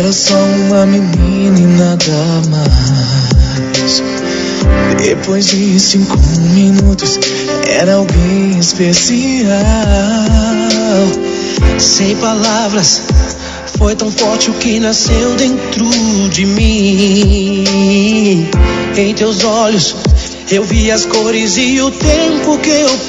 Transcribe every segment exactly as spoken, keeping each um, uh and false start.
era só uma menina e nada mais. Depois de cinco minutos, era alguém especial. Sem palavras, foi tão forte o que nasceu dentro de mim. Em teus olhos eu vi as cores e o tempo que eu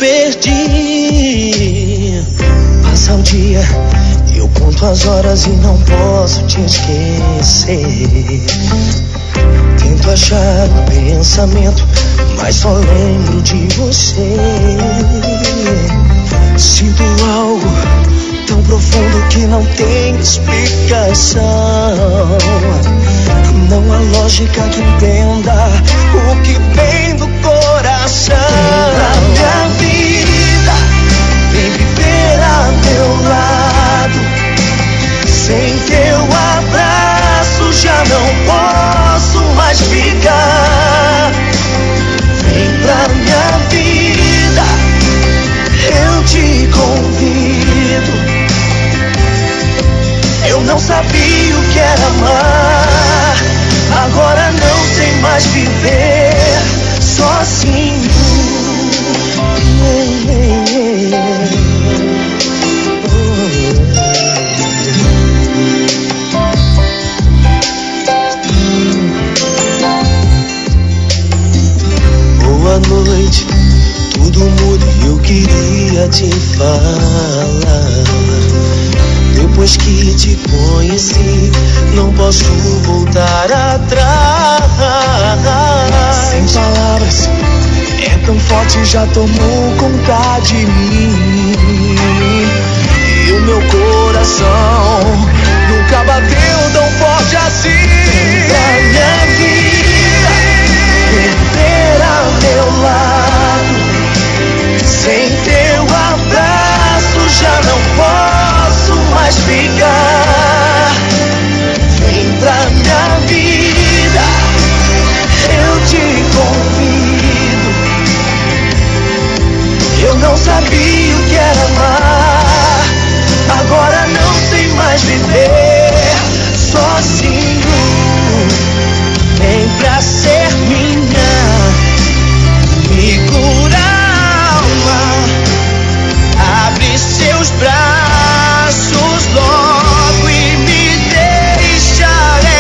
perdi. Passa o dia, eu conto as horas e não posso te esquecer. Tento achar um pensamento, mas só lembro de você. Sinto algo tão profundo que não tem explicação. Não há lógica que entenda o que vem do coração. Na minha vida, vem viver a meu lado. Sem teu abraço já não posso mais ficar. Vem pra minha vida, eu te convido. Eu não sabia o que era amar, agora não sei mais viver sozinho. Boa noite, tudo muda e eu queria te falar. Depois que te conheci, não posso voltar atrás. Sem palavras, é tão forte, já tomou conta de mim. E o meu coração nunca bateu tão forte assim. Vem pra minha vida, vem viver ao meu lado. Sem teu abraço já não posso mais ficar. Vem pra minha vida, eu te convido. Eu não sabia o que era amar, agora não sei mais viver sozinho. Vem pra ser minha, me cura a alma. Abre seus braços logo e me deixa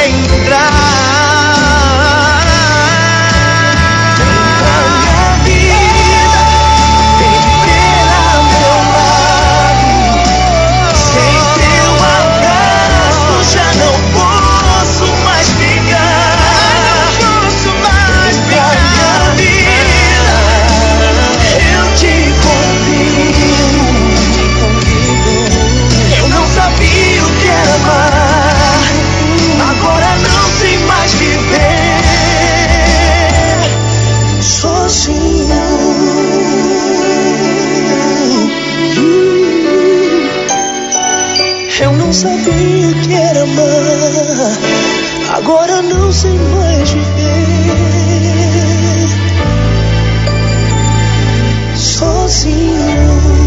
entrar. Vem pra minha vida, vem viver ao meu lado. Sem teu abraço já não posso mais ficar. Não posso mais ficar. Minha vida, eu te convido. Eu não sabia o que era amar, agora não sei mais viver sozinho. Eu não sabia o que era amar, agora não sei mais viver sozinho.